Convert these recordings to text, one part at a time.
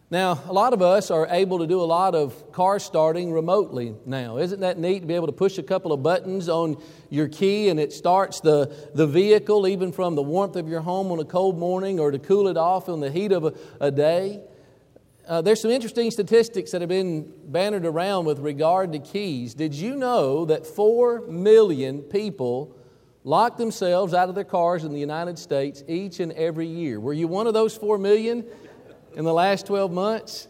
Now, a lot of us are able to do a lot of car starting remotely now. Isn't that neat to be able to push a couple of buttons on your key and it starts the vehicle even from the warmth of your home on a cold morning or to cool it off in the heat of a day? There's some interesting statistics that have been bannered around with regard to keys. Did you know that 4 million people lock themselves out of their cars in the United States each and every year? Were you one of those 4 million? In the last 12 months?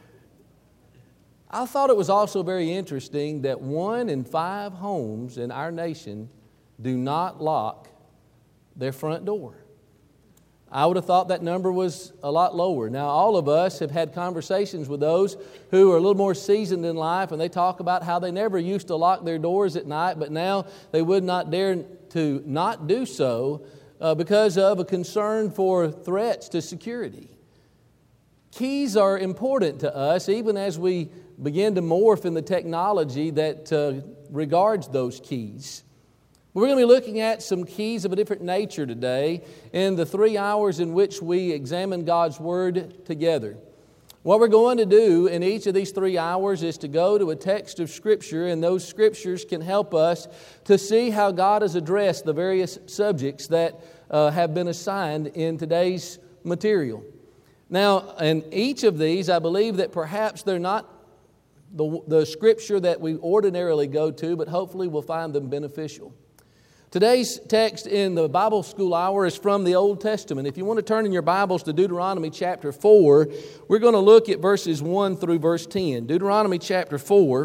I thought it was also very interesting that 1 in 5 homes in our nation do not lock their front door. I would have thought that number was a lot lower. Now, all of us have had conversations with those who are a little more seasoned in life, and they talk about how they never used to lock their doors at night, but now they would not dare to not do so because of a concern for threats to security. Keys are important to us even as we begin to morph in the technology that regards those keys. We're going to be looking at some keys of a different nature today in the 3 hours in which we examine God's Word together. What we're going to do in each of these 3 hours is to go to a text of Scripture, and those Scriptures can help us to see how God has addressed the various subjects that have been assigned in today's material. Now, in each of these, I believe that perhaps they're not the Scripture that we ordinarily go to, but hopefully we'll find them beneficial. Today's text in the Bible School Hour is from the Old Testament. If you want to turn in your Bibles to Deuteronomy chapter 4, we're going to look at verses 1 through verse 10. Deuteronomy chapter 4.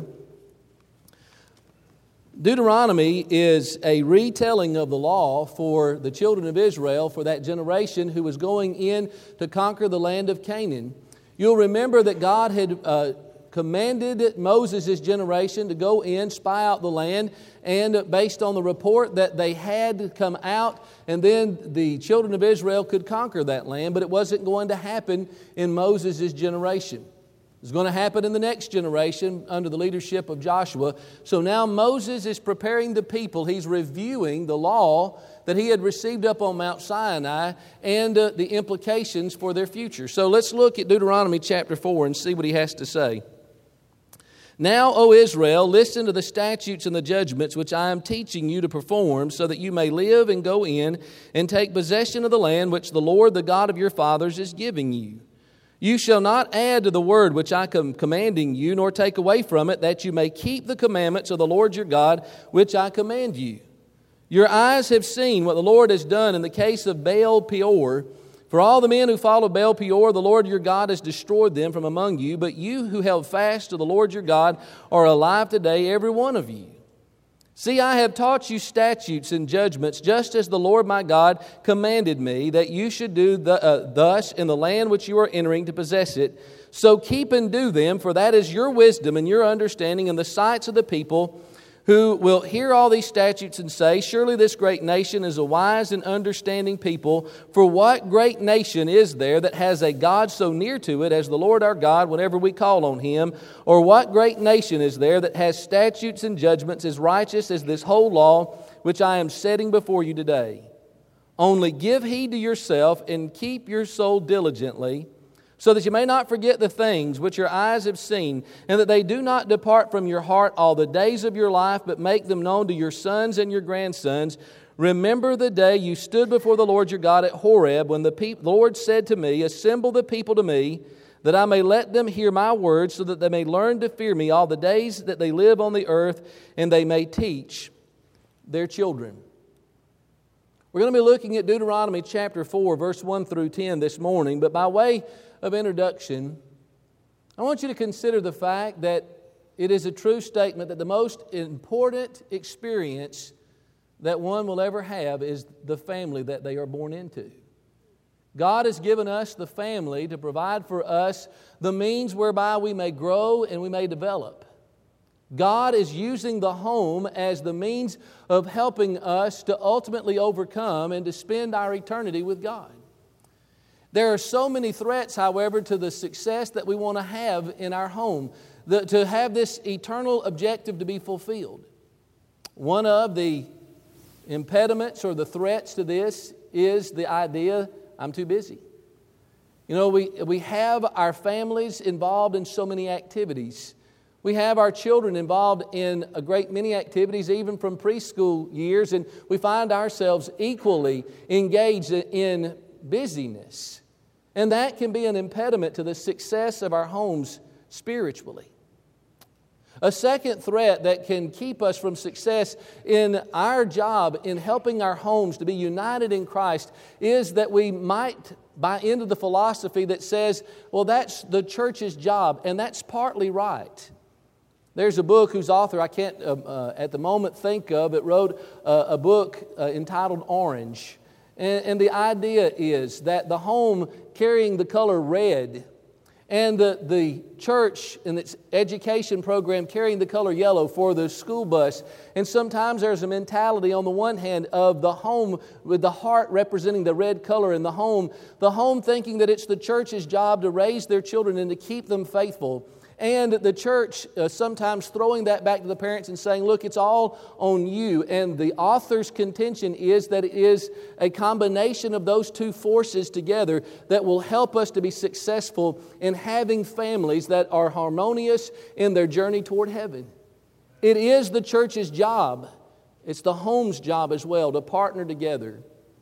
Deuteronomy is a retelling of the law for the children of Israel, for that generation who was going in to conquer the land of Canaan. You'll remember that God had commanded Moses' generation to go in, spy out the land, and based on the report that they had come out, and then the children of Israel could conquer that land, but it wasn't going to happen in Moses' generation. It's going to happen in the next generation under the leadership of Joshua. So now Moses is preparing the people. He's reviewing the law that he had received up on Mount Sinai and the implications for their future. So let's look at Deuteronomy chapter 4 and see what he has to say. Now, O Israel, listen to the statutes and the judgments which I am teaching you to perform, so that you may live and go in and take possession of the land which the Lord, the God of your fathers, is giving you. You shall not add to the word which I am commanding you, nor take away from it, that you may keep the commandments of the Lord your God, which I command you. Your eyes have seen what the Lord has done in the case of Baal Peor. For all the men who followed Baal Peor, the Lord your God has destroyed them from among you. But you who held fast to the Lord your God are alive today, every one of you. See, I have taught you statutes and judgments, just as the Lord my God commanded me, that you should do thus in the land which you are entering to possess it. So keep and do them, for that is your wisdom and your understanding in the sights of the people, who will hear all these statutes and say, surely this great nation is a wise and understanding people. For what great nation is there that has a God so near to it as the Lord our God whenever we call on Him? Or what great nation is there that has statutes and judgments as righteous as this whole law which I am setting before you today? Only give heed to yourself and keep your soul diligently, so that you may not forget the things which your eyes have seen, and that they do not depart from your heart all the days of your life, but make them known to your sons and your grandsons. Remember the day you stood before the Lord your God at Horeb, when the Lord said to me, assemble the people to me, that I may let them hear my words, so that they may learn to fear me all the days that they live on the earth, and they may teach their children. We're going to be looking at Deuteronomy chapter 4, verse 1 through 10 this morning, but by way of introduction, I want you to consider the fact that it is a true statement that the most important experience that one will ever have is the family that they are born into. God has given us the family to provide for us the means whereby we may grow and we may develop. God is using the home as the means of helping us to ultimately overcome and to spend our eternity with God. There are so many threats, however, to the success that we want to have in our home, to have this eternal objective to be fulfilled. One of the impediments or the threats to this is the idea, I'm too busy. You know, we have our families involved in so many activities. We have our children involved in a great many activities, even from preschool years, and we find ourselves equally engaged in busyness. And that can be an impediment to the success of our homes spiritually. A second threat that can keep us from success in our job in helping our homes to be united in Christ is that we might buy into the philosophy that says, well, that's the church's job, and that's partly right. There's a book whose author I can't at the moment think of. It wrote a book entitled Orange. And the idea is that the home carrying the color red and the church in its education program carrying the color yellow for the school bus. And sometimes there's a mentality on the one hand of the home with the heart representing the red color in the home thinking that it's the church's job to raise their children and to keep them faithful. And the church sometimes throwing that back to the parents and saying, look, it's all on you. And the author's contention is that it is a combination of those two forces together that will help us to be successful in having families that are harmonious in their journey toward heaven. It is the church's job. It's the home's job as well to partner together.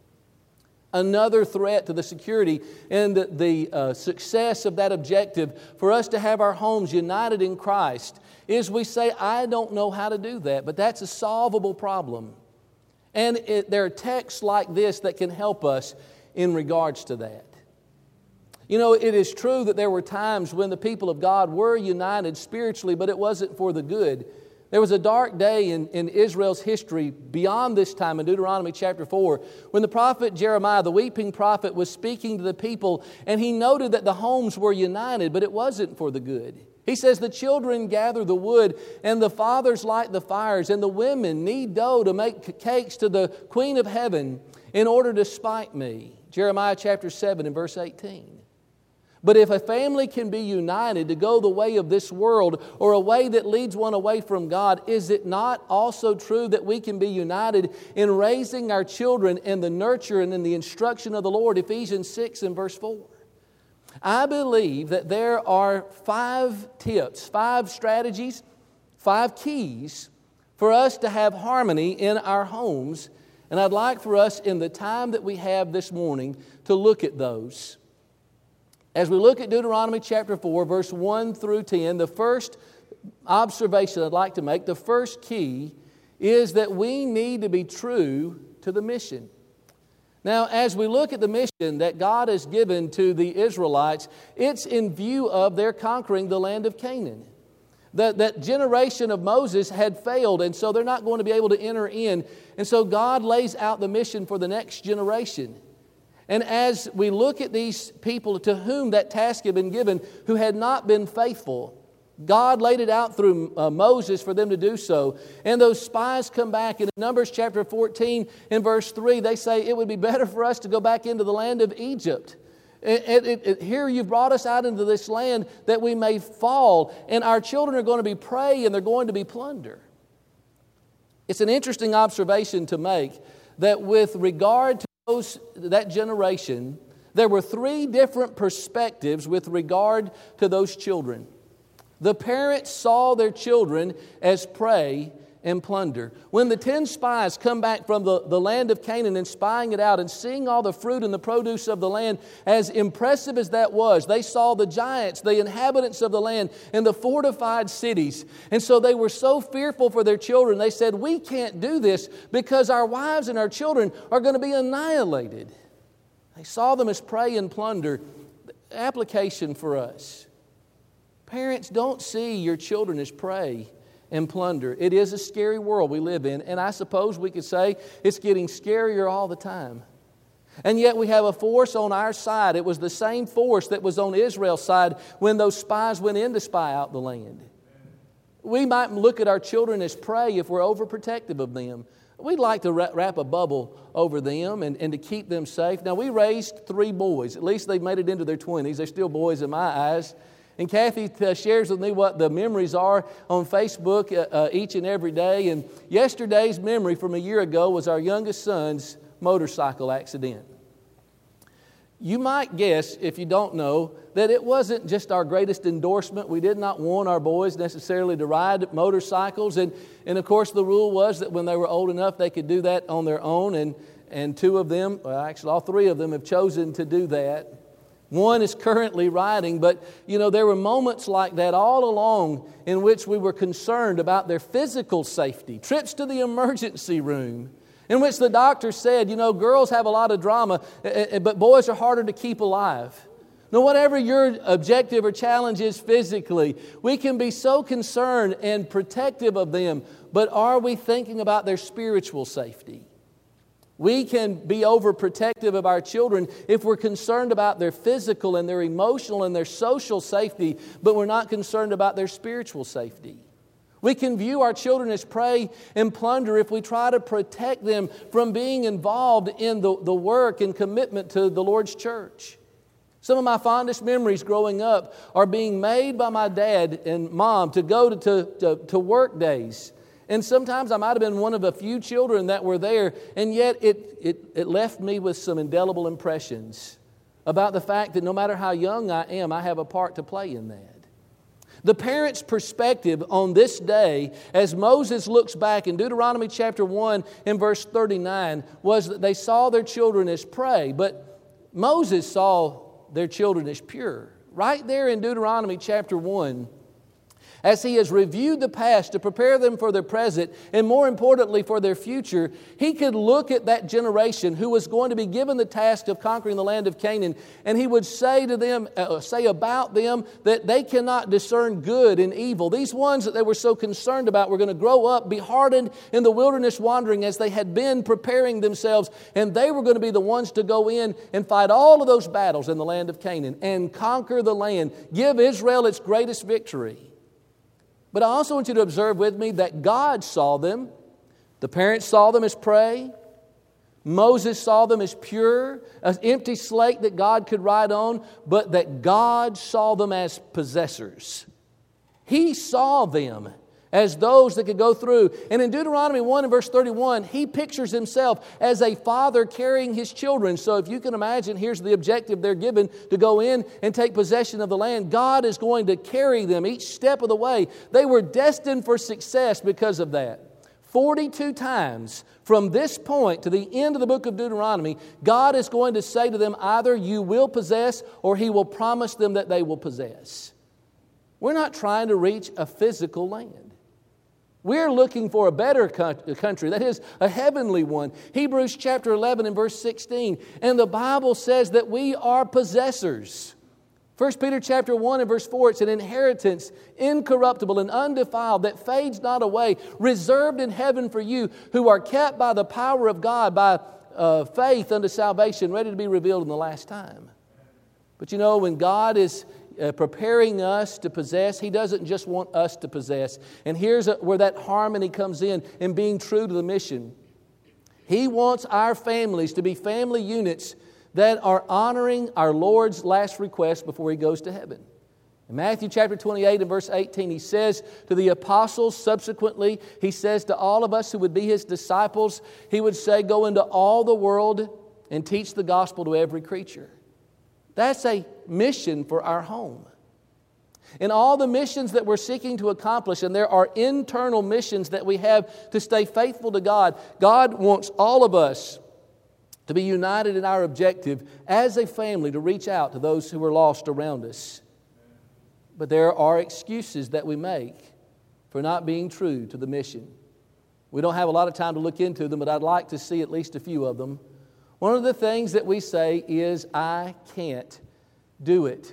Another threat to the security and the success of that objective for us to have our homes united in Christ is we say, I don't know how to do that, but that's a solvable problem. And there are texts like this that can help us in regards to that. You know, it is true that there were times when the people of God were united spiritually, but it wasn't for the good. There was a dark day in Israel's history beyond this time in Deuteronomy chapter 4 when the prophet Jeremiah, the weeping prophet, was speaking to the people, and he noted that the homes were united, but it wasn't for the good. He says, the children gather the wood, and the fathers light the fires, and the women knead dough to make cakes to the Queen of Heaven in order to spite me. Jeremiah chapter 7 and verse 18. But if a family can be united to go the way of this world or a way that leads one away from God, is it not also true that we can be united in raising our children in the nurture and in the instruction of the Lord? Ephesians 6 and verse 4. I believe that there are 5 tips, 5 strategies, 5 keys for us to have harmony in our homes. And I'd like for us in the time that we have this morning to look at those. As we look at Deuteronomy chapter 4, verse 1 through 10, the first observation I'd like to make, the first key, is that we need to be true to the mission. Now, as we look at the mission that God has given to the Israelites, it's in view of their conquering the land of Canaan. That generation of Moses had failed, and so they're not going to be able to enter in. And so God lays out the mission for the next generation. And as we look at these people to whom that task had been given, who had not been faithful, God laid it out through Moses for them to do so. And those spies come back. And in Numbers chapter 14 and verse 3, they say, it would be better for us to go back into the land of Egypt. Here you've brought us out into this land that we may fall, and our children are going to be prey and they're going to be plunder. It's an interesting observation to make that with regard to that generation, there were 3 different perspectives with regard to those children. The parents saw their children as prey and plunder. When the 10 spies come back from the land of Canaan and spying it out and seeing all the fruit and the produce of the land, as impressive as that was, they saw the giants, the inhabitants of the land, and the fortified cities. And so they were so fearful for their children, they said, we can't do this because our wives and our children are going to be annihilated. They saw them as prey and plunder. Application for us. Parents, don't see your children as prey and plunder. It is a scary world we live in, and I suppose we could say it's getting scarier all the time. And yet we have a force on our side. It was the same force that was on Israel's side when those spies went in to spy out the land. We might look at our children as prey if we're overprotective of them. We'd like to wrap a bubble over them and to keep them safe. Now, we raised 3 boys. At least they've made it into their 20s. They're still boys in my eyes. And Kathy shares with me what the memories are on Facebook each and every day. And yesterday's memory from a year ago was our youngest son's motorcycle accident. You might guess, if you don't know, that it wasn't just our greatest endorsement. We did not want our boys necessarily to ride motorcycles. And of course, the rule was that when they were old enough, they could do that on their own. And two of them, well, actually all three of them have chosen to do that. One is currently riding, but there were moments like that all along in which we were concerned about their physical safety. Trips to the emergency room, in which the doctor said, girls have a lot of drama, but boys are harder to keep alive. Now, whatever your objective or challenge is physically, we can be so concerned and protective of them, but are we thinking about their spiritual safety? We can be overprotective of our children if we're concerned about their physical and their emotional and their social safety, but we're not concerned about their spiritual safety. We can view our children as prey and plunder if we try to protect them from being involved in the work and commitment to the Lord's church. Some of my fondest memories growing up are being made by my dad and mom to go to work days. And sometimes I might have been one of a few children that were there, and yet it left me with some indelible impressions about the fact that no matter how young I am, I have a part to play in that. The parent's perspective on this day, as Moses looks back in Deuteronomy chapter 1 and verse 39, was that they saw their children as prey, but Moses saw their children as pure. Right there in Deuteronomy chapter 1, as he has reviewed the past to prepare them for their present and more importantly for their future, he could look at that generation who was going to be given the task of conquering the land of Canaan, and he would say to them, say about them that they cannot discern good and evil. These ones that they were so concerned about were going to grow up, be hardened in the wilderness wandering as they had been preparing themselves, and they were going to be the ones to go in and fight all of those battles in the land of Canaan and conquer the land, give Israel its greatest victory. But I also want you to observe with me that God saw them. The parents saw them as prey. Moses saw them as pure, an empty slate that God could write on, but that God saw them as possessors. He saw them as those that could go through. And in Deuteronomy 1 and verse 31, he pictures himself as a father carrying his children. So if you can imagine, here's the objective they're given to go in and take possession of the land. God is going to carry them each step of the way. They were destined for success because of that. 42 times from this point to the end of the book of Deuteronomy, God is going to say to them, either you will possess or He will promise them that they will possess. We're not trying to reach a physical land. We're looking for a better country, that is, a heavenly one. Hebrews chapter 11 and verse 16. And the Bible says that we are possessors. 1 Peter chapter 1 and verse 4, it's an inheritance, incorruptible and undefiled, that fades not away, reserved in heaven for you, who are kept by the power of God, by faith unto salvation, ready to be revealed in the last time. But when God is preparing us to possess, He doesn't just want us to possess. And here's where that harmony comes in being true to the mission. He wants our families to be family units that are honoring our Lord's last request before He goes to heaven. In Matthew chapter 28 and verse 18, He says to the apostles, subsequently, He says to all of us who would be His disciples, He would say, go into all the world and teach the gospel to every creature. That's a mission for our home. In all the missions that we're seeking to accomplish, and there are internal missions that we have to stay faithful to God, God wants all of us to be united in our objective as a family to reach out to those who are lost around us. But there are excuses that we make for not being true to the mission. We don't have a lot of time to look into them, but I'd like to see at least a few of them. One of the things that we say is, I can't do it.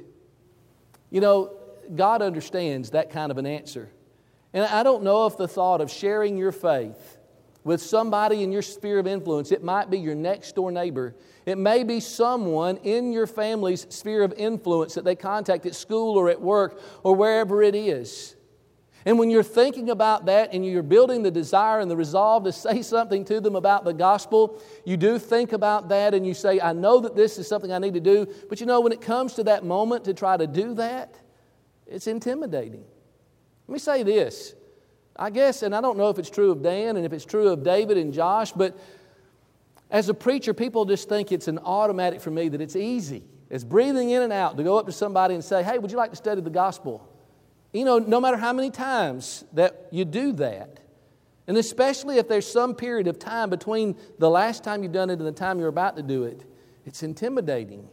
God understands that kind of an answer. And I don't know if the thought of sharing your faith with somebody in your sphere of influence, it might be your next door neighbor. It may be someone in your family's sphere of influence that they contact at school or at work or wherever it is. And when you're thinking about that and you're building the desire and the resolve to say something to them about the gospel, you do think about that and you say, I know that this is something I need to do. But when it comes to that moment to try to do that, it's intimidating. Let me say this. I guess, and I don't know if it's true of Dan and if it's true of David and Josh, but As a preacher, people just think it's an automatic for me that it's easy. It's breathing in and out to go up to somebody and say, hey, would you like to study the gospel? You know, no matter how many times that you do that, and especially if there's some period of time between the last time you've done it and the time you're about to do it, it's intimidating.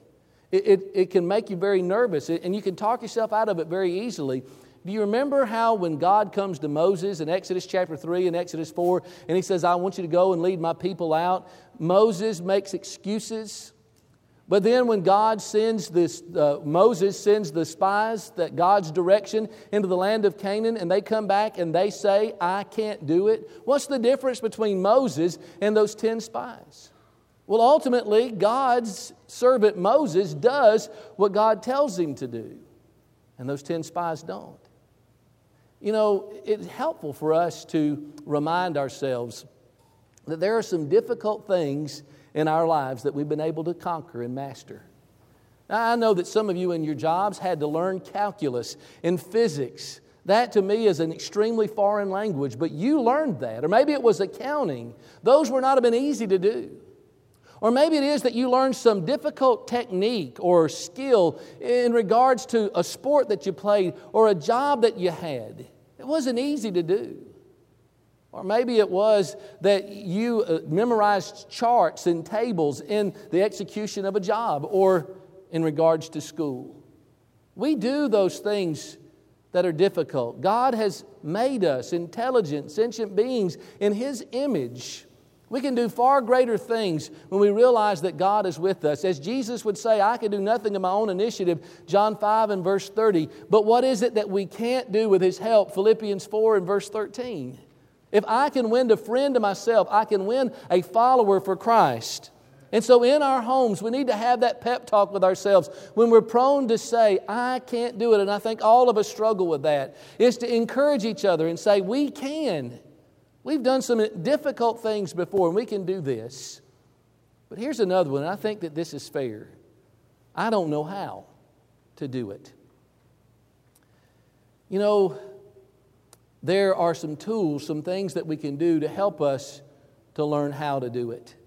It can make you very nervous, and you can talk yourself out of it very easily. Do you remember how when God comes to Moses in Exodus chapter 3 and Exodus 4, and He says, I want you to go and lead my people out? Moses makes excuses. But then when God sends Moses sends the spies, that God's direction, into the land of Canaan, and they come back and they say, I can't do it. What's the difference between Moses and those 10 spies? Well, ultimately, God's servant Moses does what God tells him to do, and those 10 spies don't. You know, it's helpful for us to remind ourselves that there are some difficult things in our lives that we've been able to conquer and master. Now, I know that some of you in your jobs had to learn calculus and physics. That to me is an extremely foreign language, but you learned that. Or maybe it was accounting. Those would not have been easy to do. Or maybe it is that you learned some difficult technique or skill in regards to a sport that you played or a job that you had. It wasn't easy to do. Or maybe it was that you memorized charts and tables in the execution of a job or in regards to school. We do those things that are difficult. God has made us intelligent, sentient beings in His image. We can do far greater things when we realize that God is with us. As Jesus would say, I can do nothing of my own initiative, John 5 and verse 30. But what is it that we can't do with His help? Philippians 4 and verse 13. If I can win a friend to myself, I can win a follower for Christ. And so in our homes, we need to have that pep talk with ourselves. When we're prone to say, I can't do it, and I think all of us struggle with that, is to encourage each other and say, we can. We've done some difficult things before, and we can do this. But here's another one, and I think that this is fair. I don't know how to do it. You know, there are some tools, some things that we can do to help us to learn how to do it.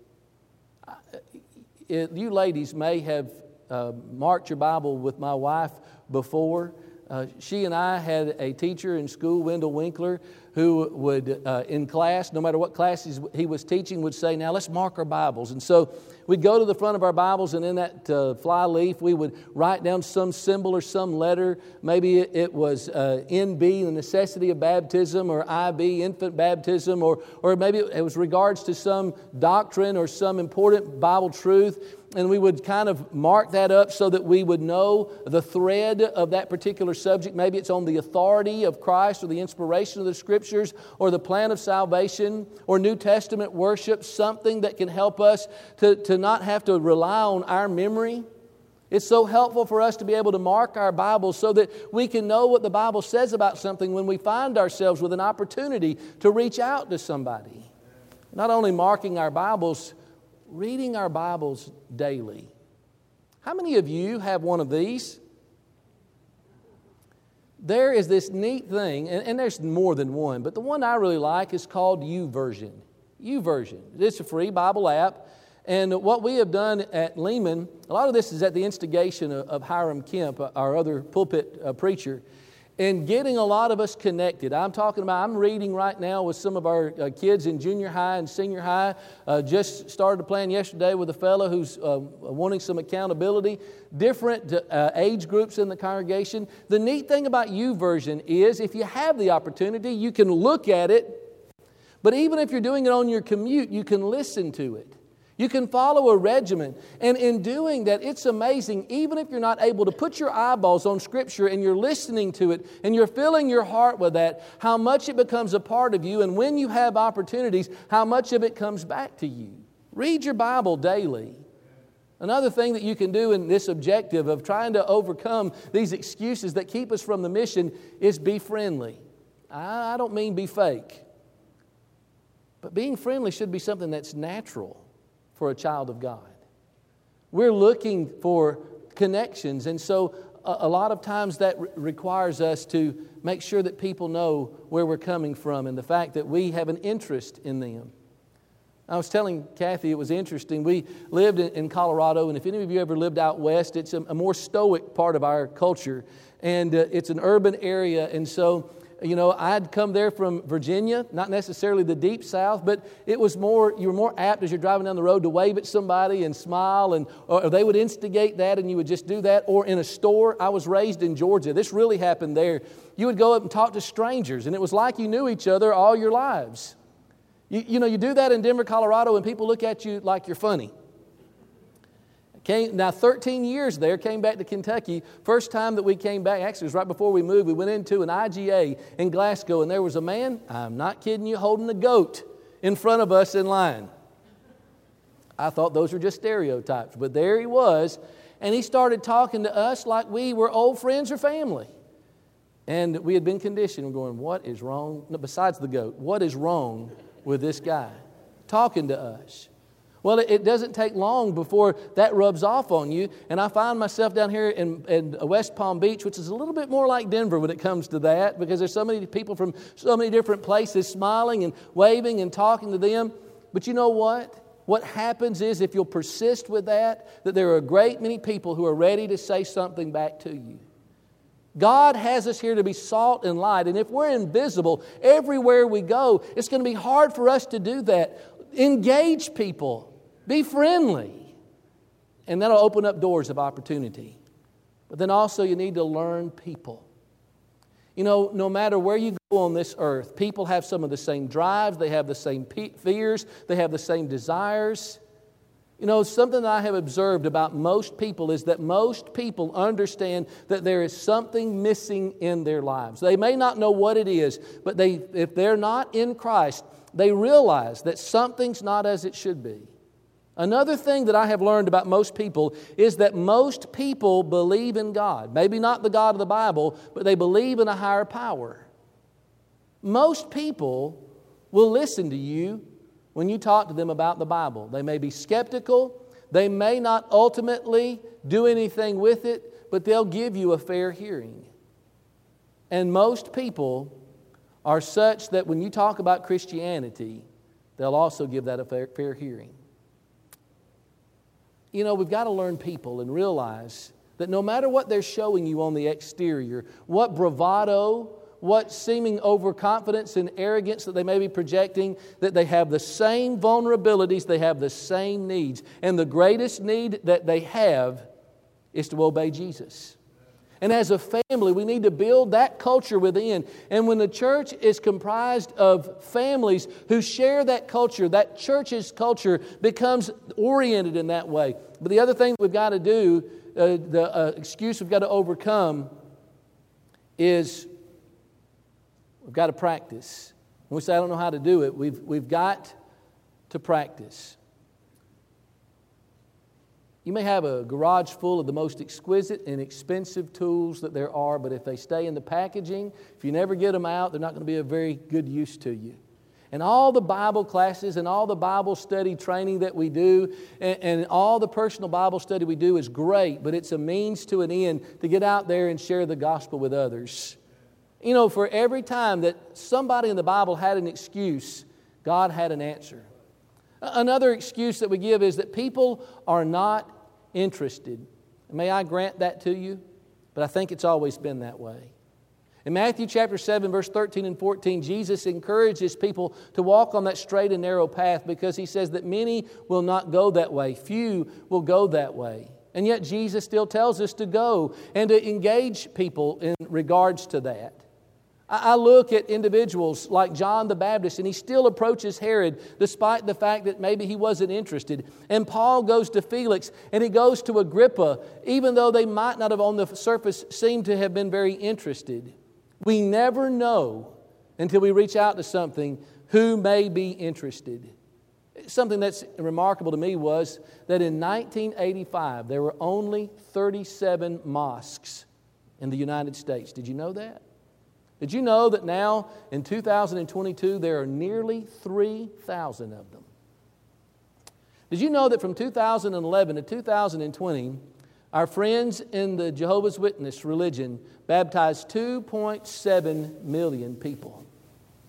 You ladies may have marked your Bible with my wife before. She and I had a teacher in school, Wendell Winkler, who would, in class, no matter what class he was teaching, would say, now let's mark our Bibles. And so we'd go to the front of our Bibles, and in that fly leaf, we would write down some symbol or some letter. Maybe it was NB, the necessity of baptism, or IB, infant baptism, or maybe it was regards to some doctrine or some important Bible truth. And we would kind of mark that up so that we would know the thread of that particular subject. Maybe it's on the authority of Christ or the inspiration of the Scriptures or the plan of salvation or New Testament worship, something that can help us to not have to rely on our memory. It's so helpful for us to be able to mark our Bibles so that we can know what the Bible says about something when we find ourselves with an opportunity to reach out to somebody. Not only marking our Bibles, reading our Bibles daily. How many of you have one of these? There is this neat thing, and there's more than one, but the one I really like is called YouVersion. YouVersion. It's a free Bible app, and what we have done at Lehman, a lot of this is at the instigation of Hiram Kemp, our other pulpit preacher, and getting a lot of us connected. I'm reading right now with some of our kids in junior high and senior high. Just started a plan yesterday with a fellow who's wanting some accountability. Different age groups in the congregation. The neat thing about YouVersion is if you have the opportunity, you can look at it. But even if you're doing it on your commute, you can listen to it. You can follow a regimen. And in doing that, it's amazing, even if you're not able to put your eyeballs on Scripture and you're listening to it and you're filling your heart with that, how much it becomes a part of you. And when you have opportunities, how much of it comes back to you. Read your Bible daily. Another thing that you can do in this objective of trying to overcome these excuses that keep us from the mission is be friendly. I don't mean be fake. But being friendly should be something that's natural for a child of God. We're looking for connections, and so a lot of times that requires us to make sure that people know where we're coming from and the fact that we have an interest in them. I was telling Kathy it was interesting. We lived in Colorado, and if any of you ever lived out west, it's a more stoic part of our culture. And it's an urban area, and so I'd come there from Virginia, not necessarily the deep south, but it was more, you were more apt as you're driving down the road to wave at somebody and smile, or they would instigate that and you would just do that. Or in a store, I was raised in Georgia. This really happened there. You would go up and talk to strangers, and it was like you knew each other all your lives. You do that in Denver, Colorado, and people look at you like you're funny. Now, 13 years there, came back to Kentucky. First time that we came back, actually it was right before we moved, we went into an IGA in Glasgow, and there was a man, I'm not kidding you, holding a goat in front of us in line. I thought those were just stereotypes, but there he was, and he started talking to us like we were old friends or family. And we had been conditioned. We're going, what is wrong? No, besides the goat, what is wrong with this guy talking to us? Well, it doesn't take long before that rubs off on you. And I find myself down here in West Palm Beach, which is a little bit more like Denver when it comes to that, because there's so many people from so many different places smiling and waving and talking to them. But you know what? What happens is, if you'll persist with that there are a great many people who are ready to say something back to you. God has us here to be salt and light. And if we're invisible everywhere we go, it's going to be hard for us to do that. Engage people. Be friendly. And that'll open up doors of opportunity. But then also you need to learn people. No matter where you go on this earth, people have some of the same drives. They have the same fears. They have the same desires. Something that I have observed about most people is that most people understand that there is something missing in their lives. They may not know what it is, but if they're not in Christ, they realize that something's not as it should be. Another thing that I have learned about most people is that most people believe in God. Maybe not the God of the Bible, but they believe in a higher power. Most people will listen to you when you talk to them about the Bible. They may be skeptical. They may not ultimately do anything with it, but they'll give you a fair hearing. And most people are such that when you talk about Christianity, they'll also give that a fair hearing. We've got to learn people and realize that no matter what they're showing you on the exterior, what bravado, what seeming overconfidence and arrogance that they may be projecting, that they have the same vulnerabilities, they have the same needs. And the greatest need that they have is to obey Jesus. And as a family, we need to build that culture within. And when the church is comprised of families who share that culture, that church's culture becomes oriented in that way. But the other thing we've got to do, the excuse we've got to overcome, is we've got to practice. When we say, I don't know how to do it, we've got to practice. You may have a garage full of the most exquisite and expensive tools that there are, but if they stay in the packaging, if you never get them out, they're not going to be of very good use to you. And all the Bible classes and all the Bible study training that we do and all the personal Bible study we do is great, but it's a means to an end to get out there and share the gospel with others. For every time that somebody in the Bible had an excuse, God had an answer. Another excuse that we give is that people are not interested. May I grant that to you? But I think it's always been that way. In Matthew chapter 7, verse 13 and 14, Jesus encourages people to walk on that straight and narrow path because He says that many will not go that way. Few will go that way. And yet Jesus still tells us to go and to engage people in regards to that. I look at individuals like John the Baptist, and he still approaches Herod despite the fact that maybe he wasn't interested. And Paul goes to Felix, and he goes to Agrippa, even though they might not have on the surface seemed to have been very interested. We never know until we reach out to something who may be interested. Something that's remarkable to me was that in 1985, there were only 37 mosques in the United States. Did you know that? Did you know that now in 2022 there are nearly 3,000 of them? Did you know that from 2011 to 2020, our friends in the Jehovah's Witness religion baptized 2.7 million people?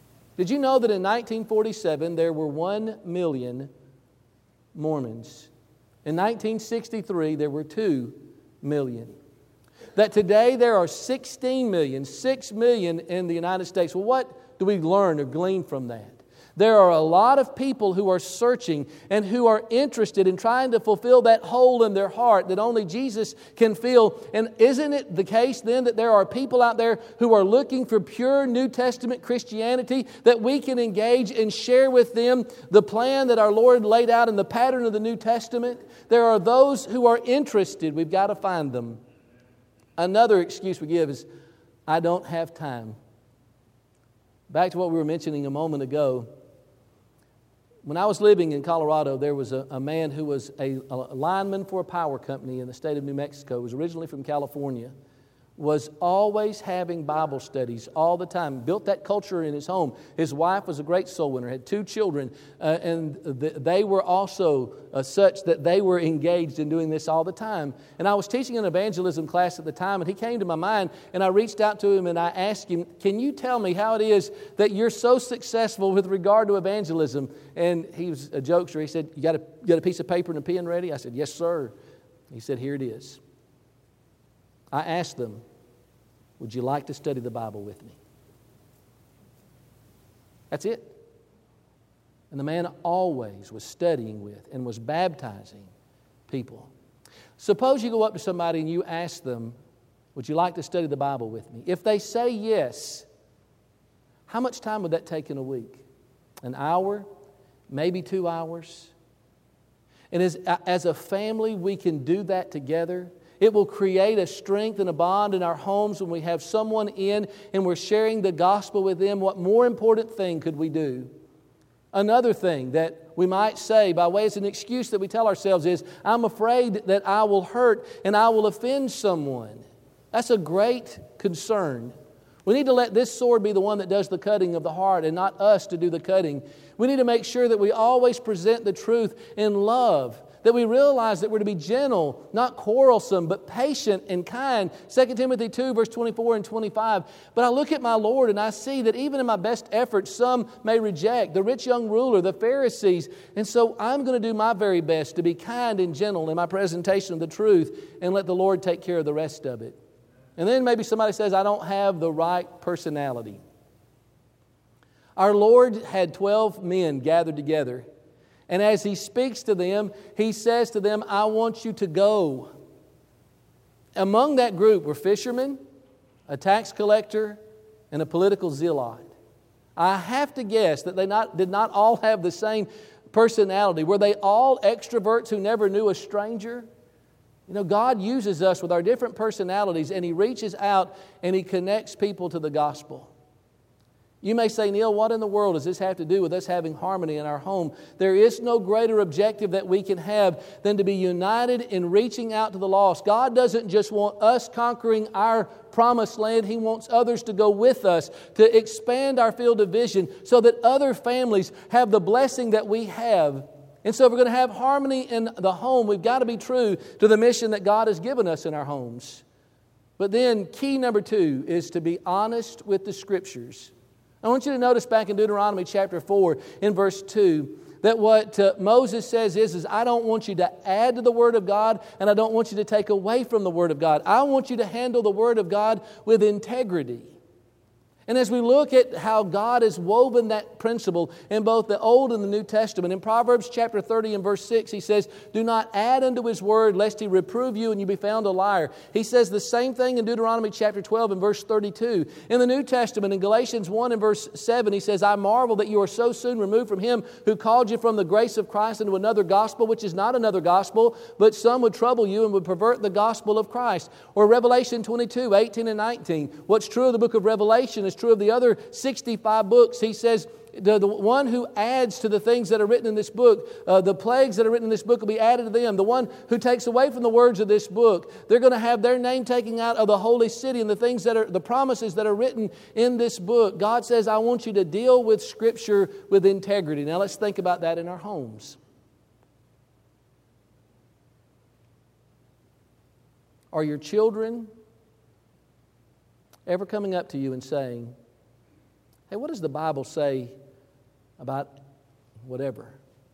Did you know that in 1947 there were 1 million Mormons? In 1963 there were 2 million. That today there are 16 million, 6 million in the United States. Well, what do we learn or glean from that? There are a lot of people who are searching and who are interested in trying to fulfill that hole in their heart that only Jesus can fill. And isn't it the case then that there are people out there who are looking for pure New Testament Christianity that we can engage and share with them the plan that our Lord laid out in the pattern of the New Testament? There are those who are interested. We've got to find them. Another excuse we give is, I don't have time. Back to what we were mentioning a moment ago. When I was living in Colorado, there was a man who was a lineman for a power company in the state of New Mexico. He was originally from California. Was always having Bible studies all the time. Built that culture in his home. His wife was a great soul winner. Had 2 children. And they were also such that they were engaged in doing this all the time. And I was teaching an evangelism class at the time, and he came to my mind, and I reached out to him and I asked him, can you tell me how it is that you're so successful with regard to evangelism? And he was a jokester. He said, you got a piece of paper and a pen ready? I said, yes, sir. He said, here it is. I asked them, would you like to study the Bible with me? That's it. And the man always was studying with and was baptizing people. Suppose you go up to somebody and you ask them, would you like to study the Bible with me? If they say yes, how much time would that take in a week? An hour? Maybe 2 hours? And as a family, we can do that together. It will create a strength and a bond in our homes when we have someone in and we're sharing the gospel with them. What more important thing could we do? Another thing that we might say by way of an excuse that we tell ourselves is, I'm afraid that I will hurt and I will offend someone. That's a great concern. We need to let this sword be the one that does the cutting of the heart and not us to do the cutting. We need to make sure that we always present the truth in love. That we realize that we're to be gentle, not quarrelsome, but patient and kind. 2 Timothy 2, verse 24 and 25. But I look at my Lord and I see that even in my best efforts, some may reject. The rich young ruler, the Pharisees. And so I'm going to do my very best to be kind and gentle in my presentation of the truth and let the Lord take care of the rest of it. And then maybe somebody says, I don't have the right personality. Our Lord had 12 men gathered together. And as He speaks to them, He says to them, I want you to go. Among that group were fishermen, a tax collector, and a political zealot. I have to guess that they did not all have the same personality. Were they all extroverts who never knew a stranger? You know, God uses us with our different personalities, and He reaches out and He connects people to the gospel. You may say, Neil, what in the world does this have to do with us having harmony in our home? There is no greater objective that we can have than to be united in reaching out to the lost. God doesn't just want us conquering our promised land. He wants others to go with us, to expand our field of vision so that other families have the blessing that we have. And so if we're going to have harmony in the home, we've got to be true to the mission that God has given us in our homes. But then key number 2 is to be honest with the Scriptures. I want you to notice back in Deuteronomy chapter 4 in verse 2 that what Moses says is I don't want you to add to the Word of God and I don't want you to take away from the Word of God. I want you to handle the Word of God with integrity. And as we look at how God has woven that principle in both the Old and the New Testament, in Proverbs chapter 30 and verse 6, He says, do not add unto His word, lest He reprove you and you be found a liar. He says the same thing in Deuteronomy chapter 12 and verse 32. In the New Testament, in Galatians 1 and verse 7, He says, I marvel that you are so soon removed from Him who called you from the grace of Christ into another gospel, which is not another gospel, but some would trouble you and would pervert the gospel of Christ. Or Revelation 22, 18 and 19. What's true of the book of Revelation is true of the other 65 books. He says the one who adds to the things that are written in this book, the plagues that are written in this book will be added to them. The one who takes away from the words of this book, they're going to have their name taken out of the holy city and the things that are the promises that are written in this book. God says, I want you to deal with Scripture with integrity. Now let's think about that in our homes. Are your children ever coming up to you and saying, Hey, what does the Bible say about whatever?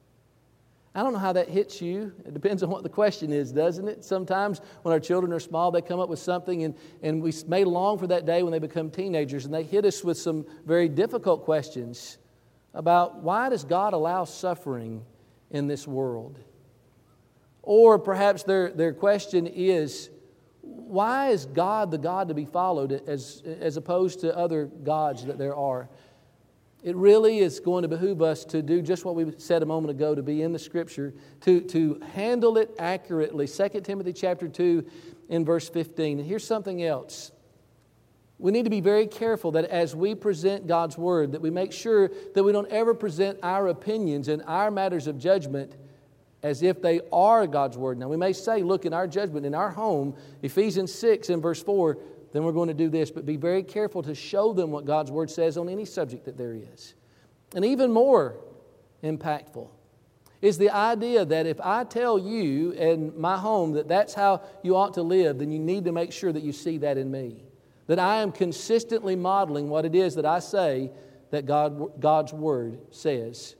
I don't know how that hits you. It depends on what the question is, doesn't it? Sometimes when our children are small, they come up with something, and we may long for that day when they become teenagers, and they hit us with some very difficult questions about why does God allow suffering in this world? Or perhaps their question is, why is God the God to be followed as opposed to other gods that there are? It really is going to behoove us to do just what we said a moment ago, to be in the Scripture, to handle it accurately. 2 Timothy chapter 2 in verse 15. And here's something else. We need to be very careful that as we present God's Word, that we make sure that we don't ever present our opinions and our matters of judgment as if they are God's Word. Now we may say, look, in our judgment, in our home, Ephesians 6 and verse 4, then we're going to do this. But be very careful to show them what God's Word says on any subject that there is. And even more impactful is the idea that if I tell you in my home that that's how you ought to live, then you need to make sure that you see that in me. That I am consistently modeling what it is that I say that God's Word says.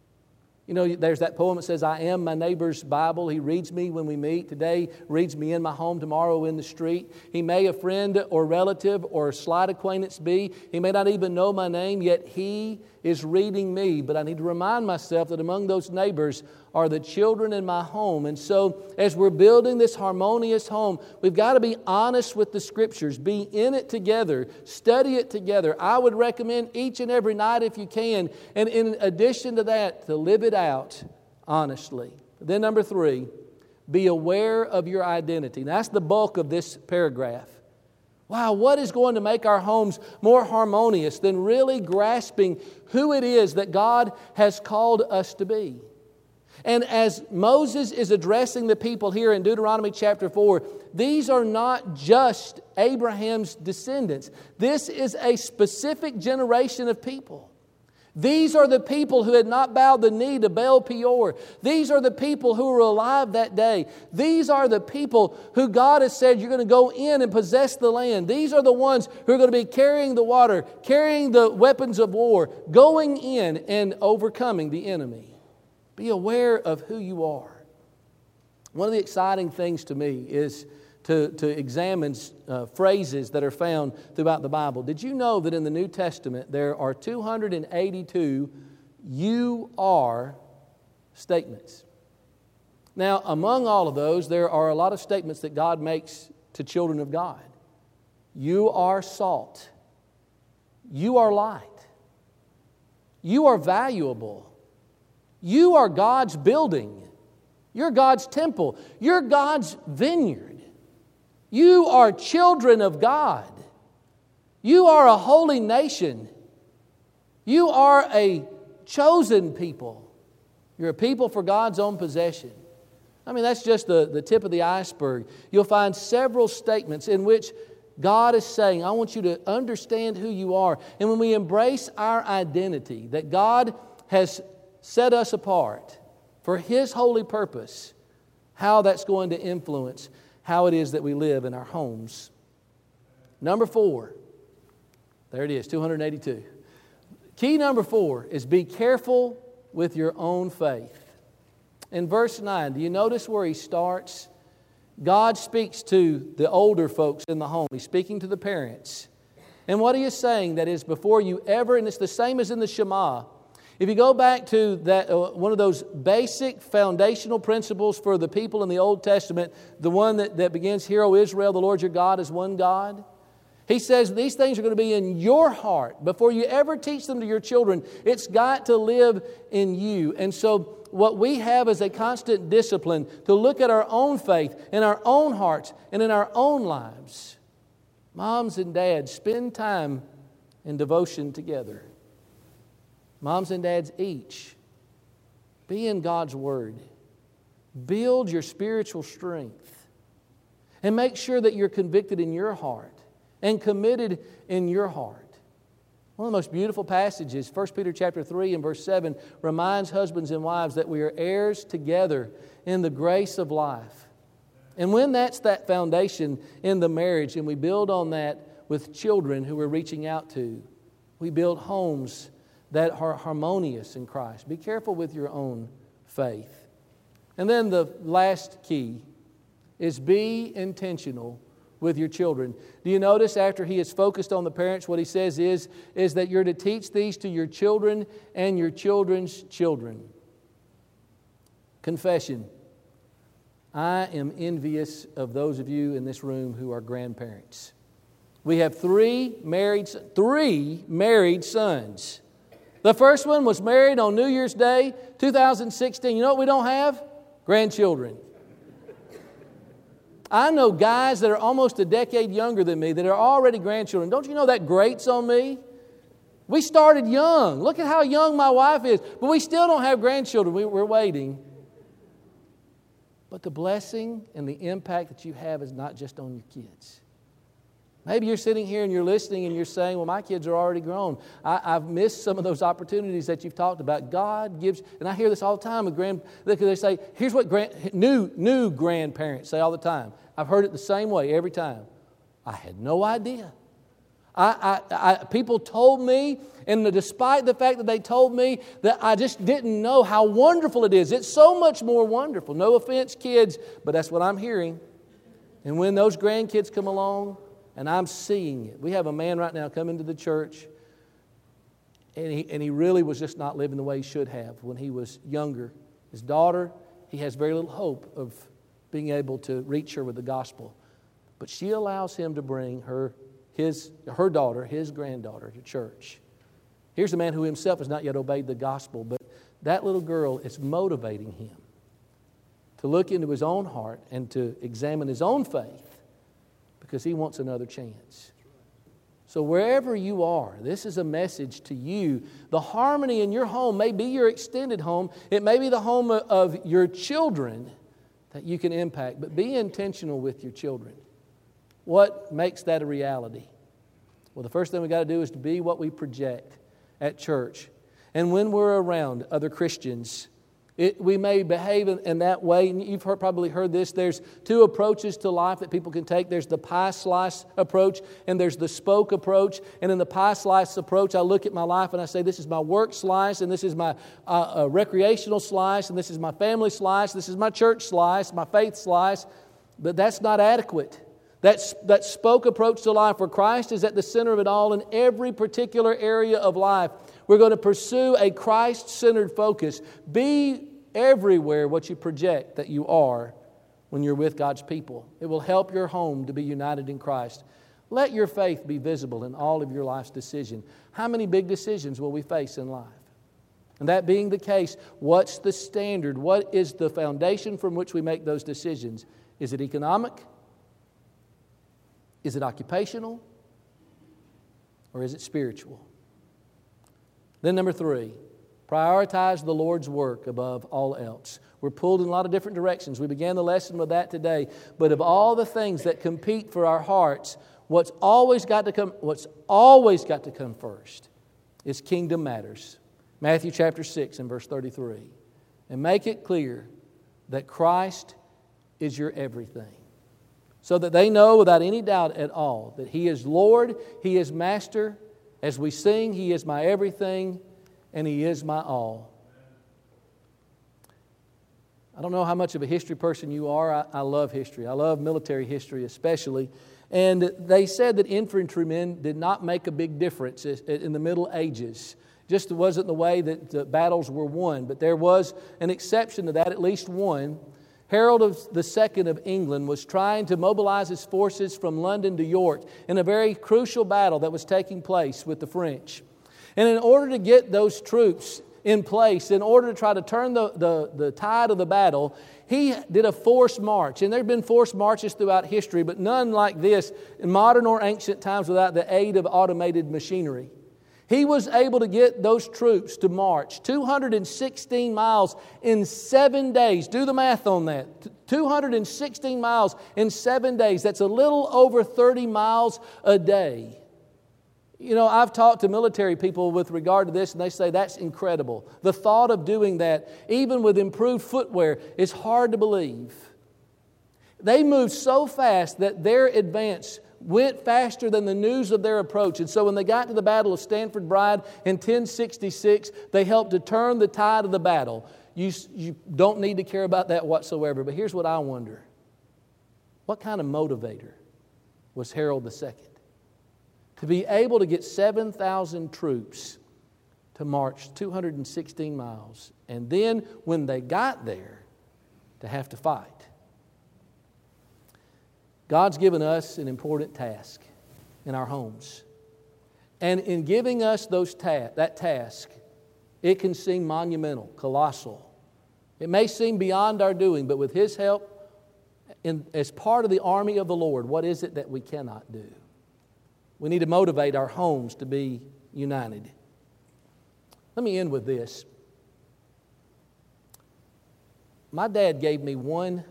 You know, there's that poem that says, I am my neighbor's Bible. He reads me when we meet. Today, reads me in my home. Tomorrow, in the street. He may a friend or relative or a slight acquaintance be. He may not even know my name, yet he is reading me. But I need to remind myself that among those neighbors are the children in my home. And so, as we're building this harmonious home, we've got to be honest with the Scriptures. Be in it together. Study it together. I would recommend each and every night if you can. And in addition to that, to live it out honestly. Then number 3, be aware of your identity. Now, that's the bulk of this paragraph. Wow, what is going to make our homes more harmonious than really grasping who it is that God has called us to be? And as Moses is addressing the people here in Deuteronomy chapter 4, these are not just Abraham's descendants. This is a specific generation of people. These are the people who had not bowed the knee to Baal Peor. These are the people who were alive that day. These are the people who God has said, you're going to go in and possess the land. These are the ones who are going to be carrying the water, carrying the weapons of war, going in and overcoming the enemy. Be aware of who you are. One of the exciting things to me is to examine phrases that are found throughout the Bible. Did you know that in the New Testament there are 282 "you are" statements? Now, among all of those, there are a lot of statements that God makes to children of God. You are salt. You are light. You are valuable. You are God's building. You're God's temple. You're God's vineyard. You are children of God. You are a holy nation. You are a chosen people. You're a people for God's own possession. I mean, that's just the tip of the iceberg. You'll find several statements in which God is saying, I want you to understand who you are. And when we embrace our identity, that God has set us apart for His holy purpose, how that's going to influence how it is that we live in our homes. Number 4. There it is, 282. Key number 4 is be careful with your own faith. In verse 9, do you notice where he starts? God speaks to the older folks in the home. He's speaking to the parents. And what he is saying, that is, before you ever, and it's the same as in the Shema, if you go back to that one of those basic foundational principles for the people in the Old Testament, the one that begins, Hear, O Israel, the Lord your God is one God. He says these things are going to be in your heart. Before you ever teach them to your children, it's got to live in you. And so what we have is a constant discipline to look at our own faith, in our own hearts, and in our own lives. Moms and dads, spend time in devotion together. Moms and dads each, be in God's Word. Build your spiritual strength. And make sure that you're convicted in your heart and committed in your heart. One of the most beautiful passages, 1 Peter chapter 3 and verse 7, reminds husbands and wives that we are heirs together in the grace of life. And when that's that foundation in the marriage, and we build on that with children who we're reaching out to, We build homes that are harmonious in Christ. Be careful with your own faith. And then the last key is be intentional with your children. Do you notice after he is focused on the parents, what he says is that you're to teach these to your children and your children's children. Confession. I am envious of those of you in this room who are grandparents. We have three married sons. The first one was married on New Year's Day, 2016. You know what we don't have? Grandchildren. I know guys that are almost a decade younger than me that are already grandchildren. Don't you know that grates on me? We started young. Look at how young my wife is. But we still don't have grandchildren. We're waiting. But the blessing and the impact that you have is not just on your kids. Maybe you're sitting here and you're listening and you're saying, well, my kids are already grown. I've missed some of those opportunities that you've talked about. God gives, and I hear this all the time with they say, here's what new grandparents say all the time. I've heard it the same way every time. I had no idea. People told me, and despite the fact that they told me, that I just didn't know how wonderful it is. It's so much more wonderful. No offense, kids, but that's what I'm hearing. And when those grandkids come along, and I'm seeing it. We have a man right now come into the church, and he really was just not living the way he should have when he was younger. His daughter, he has very little hope of being able to reach her with the gospel. But she allows him to bring her daughter, his granddaughter, to church. Here's a man who himself has not yet obeyed the gospel, but that little girl is motivating him to look into his own heart and to examine his own faith, because he wants another chance. So wherever you are, this is a message to you. The harmony in your home may be your extended home. It may be the home of your children that you can impact. But be intentional with your children. What makes that a reality? Well, the first thing we've got to do is to be what we project at church. And when we're around other Christians, we may behave in that way. And you've probably heard this. There's two approaches to life that people can take. There's the pie slice approach and there's the spoke approach. And in the pie slice approach, I look at my life and I say, this is my work slice, and this is my recreational slice, and this is my family slice, this is my church slice, my faith slice. But that's not adequate. That spoke approach to life, where Christ is at the center of it all in every particular area of life. We're going to pursue a Christ-centered focus. Be everywhere what you project that you are when you're with God's people. It will help your home to be united in Christ. Let your faith be visible in all of your life's decisions. How many big decisions will we face in life? And that being the case, what's the standard? What is the foundation from which we make those decisions? Is it economic? Is it occupational? Or is it spiritual? Then number 3, prioritize the Lord's work above all else. We're pulled in a lot of different directions. We began the lesson with that today. But of all the things that compete for our hearts, what's always got to come first is kingdom matters. Matthew chapter 6 and verse 33. And make it clear that Christ is your everything, so that they know without any doubt at all that He is Lord, He is Master. As we sing, He is my everything and He is my all. I don't know how much of a history person you are. I love history. I love military history especially. And they said that infantrymen did not make a big difference in the Middle Ages. Just wasn't the way that the battles were won. But there was an exception to that, at least one. Harold II of England was trying to mobilize his forces from London to York in a very crucial battle that was taking place with the French. And in order to get those troops in place, in order to try to turn the tide of the battle, he did a forced march. And there have been forced marches throughout history, but none like this in modern or ancient times without the aid of automated machinery. He was able to get those troops to march 216 miles in 7 days. Do the math on that. 216 miles in 7 days. That's a little over 30 miles a day. You know, I've talked to military people with regard to this, and they say that's incredible. The thought of doing that, even with improved footwear, is hard to believe. They moved so fast that their advance went faster than the news of their approach. And so when they got to the Battle of Stanford Bride in 1066, they helped to turn the tide of the battle. You don't need to care about that whatsoever. But here's what I wonder. What kind of motivator was Harold II? To be able to get 7,000 troops to march 216 miles. And then when they got there, to have to fight. God's given us an important task in our homes. And in giving us that task, it can seem monumental, colossal. It may seem beyond our doing, but with His help, as part of the army of the Lord, what is it that we cannot do? We need to motivate our homes to be united. Let me end with this. My dad gave me one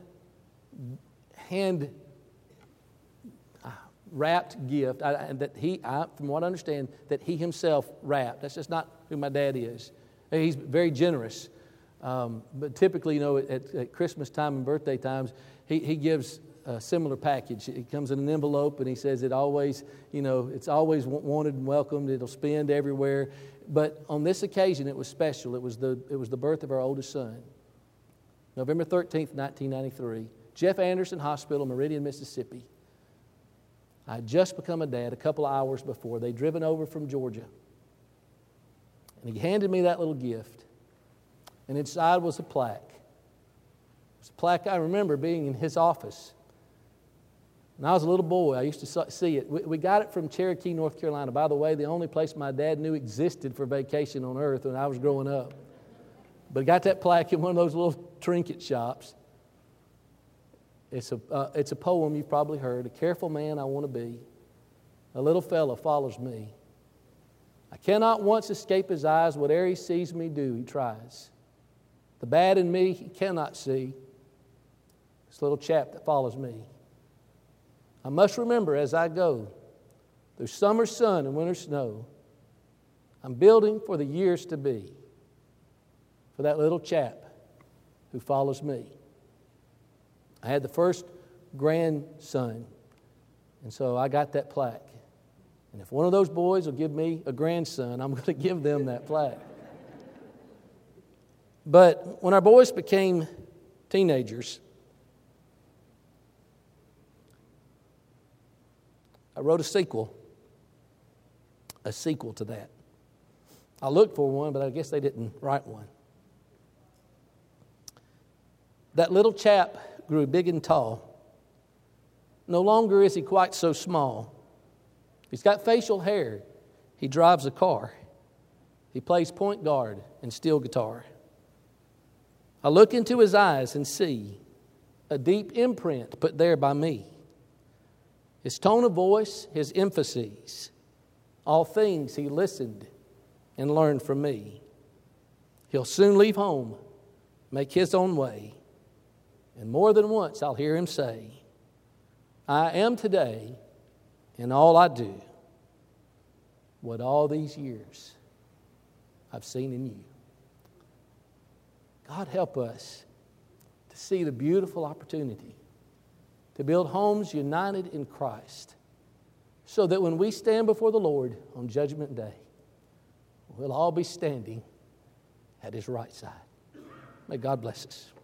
hand-wrapped gift from what I understand, that he himself wrapped. That's just not who my dad is. He's very generous. But typically, at Christmas time and birthday times, he gives a similar package. It comes in an envelope, and he says it's always wanted and welcomed. It'll spend everywhere. But on this occasion, it was special. It was the birth of our oldest son. November 13th, 1993, Jeff Anderson Hospital, Meridian, Mississippi. I had just become a dad a couple of hours before. They'd driven over from Georgia. And he handed me that little gift. And inside was a plaque. It was a plaque I remember being in his office. When I was a little boy, I used to see it. We got it from Cherokee, North Carolina. By the way, the only place my dad knew existed for vacation on earth when I was growing up. But I got that plaque in one of those little trinket shops. It's a poem you've probably heard. A careful man I want to be. A little fella follows me. I cannot once escape his eyes. Whatever he sees me do, he tries. The bad in me he cannot see. This little chap that follows me. I must remember as I go through summer sun and winter snow, I'm building for the years to be. For that little chap who follows me. I had the first grandson, and so I got that plaque. And if one of those boys will give me a grandson, I'm going to give them that plaque. But when our boys became teenagers, I wrote a sequel to that. I looked for one, but I guess they didn't write one. That little chap grew big and tall. No longer is he quite so small. He's got facial hair. He drives a car. He plays point guard and steel guitar. I look into his eyes and see a deep imprint put there by me. His tone of voice, his emphases, all things he listened and learned from me. He'll soon leave home, make his own way. And more than once I'll hear him say, I am today in all I do what all these years I've seen in you. God help us to see the beautiful opportunity to build homes united in Christ so that when we stand before the Lord on Judgment Day, we'll all be standing at His right side. May God bless us.